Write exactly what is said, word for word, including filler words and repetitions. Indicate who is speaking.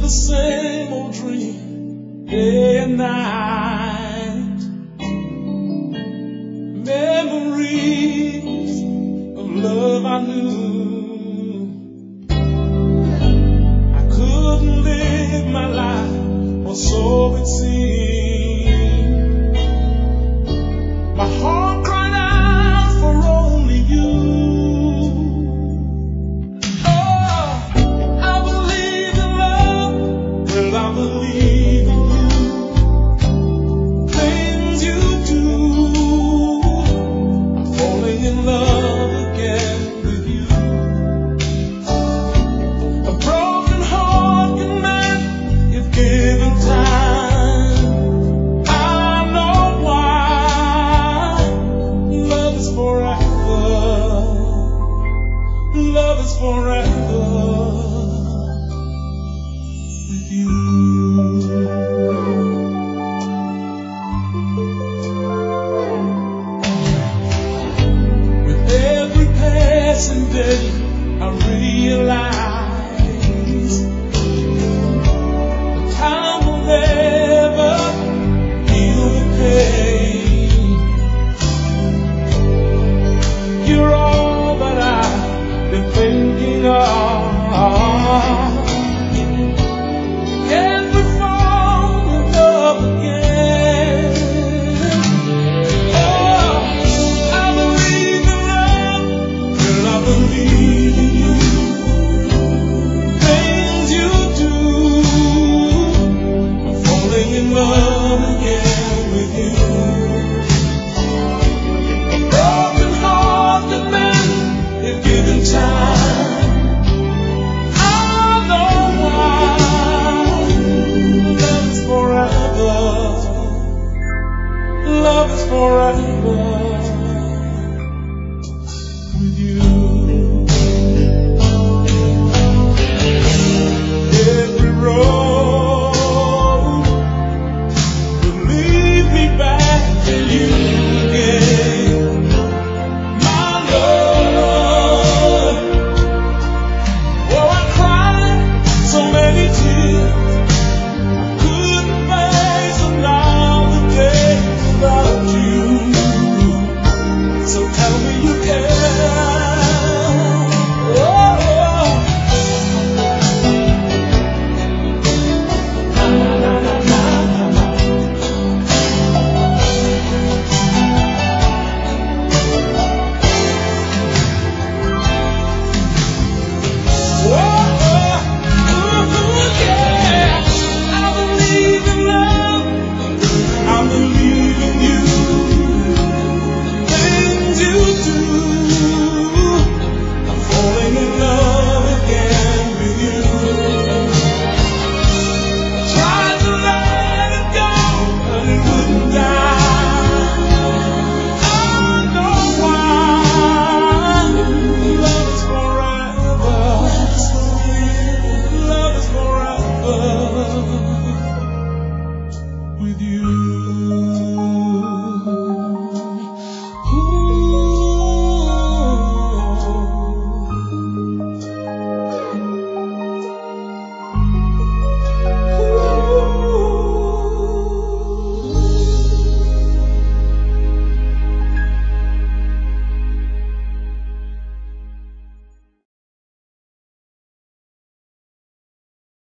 Speaker 1: the same old dream, day and night. Memories of love I knew. I couldn't live my life, or so it seemed. My heart cried out for only you. I realize the time will never heal the pain. You're all that I've been thinking of. Can we fall in love again? Oh, I believe in love. Will I believe in you? In love again with you. A broken heart that mend if given time. I know why. Love is forever. Love is forever with you. Every road love is forever.